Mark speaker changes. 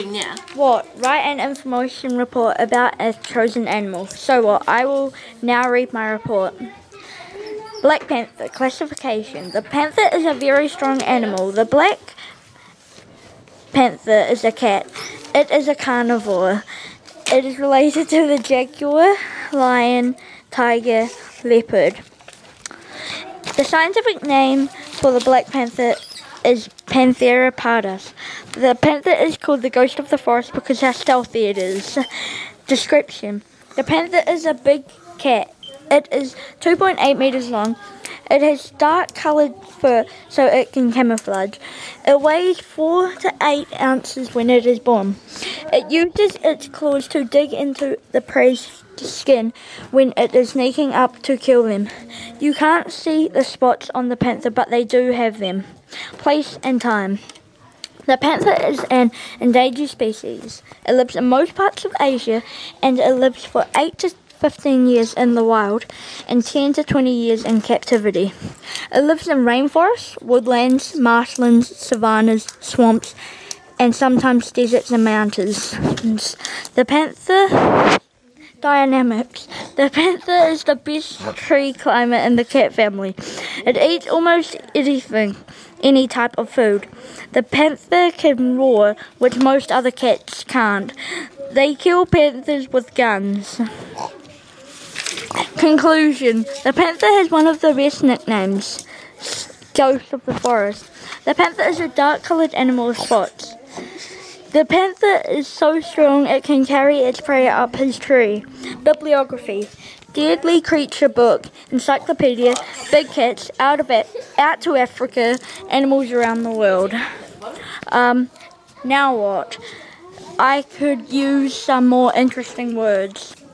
Speaker 1: Yeah.
Speaker 2: What? Write an information report about a chosen animal. So what? I will now read my report. Black panther. Classification. The panther is a very strong animal. The black panther is a cat. It is a carnivore. It is related to the jaguar, lion, tiger, leopard. The scientific name for the black panther is Panthera pardus. The panther is called the ghost of the forest because how stealthy it is. Description. The panther is a big cat. It is 2.8 meters long. It has dark coloured fur so it can camouflage. It weighs 4 to 8 ounces when it is born. It uses its claws to dig into the prey's skin when it is sneaking up to kill them. You can't see the spots on the panther, but they do have them. Place and time. The panther is an endangered species. It lives in most parts of Asia and it lives for 8 to 15 years in the wild and 10 to 20 years in captivity. It lives in rainforests, woodlands, marshlands, savannas, swamps, and sometimes deserts and mountains. The panther dynamics. The panther is the best tree climber in the cat family. It eats almost anything, any type of food. The panther can roar, which most other cats can't. They kill panthers with guns. Conclusion. The panther has one of the best nicknames, Ghost of the Forest. The panther is a dark-coloured animal with spots. The panther is so strong it can carry its prey up his tree. Bibliography. Deadly Creature Book, Encyclopedia, Big Cats, Out to Africa, Animals Around the World. Now what? I could use some more interesting words.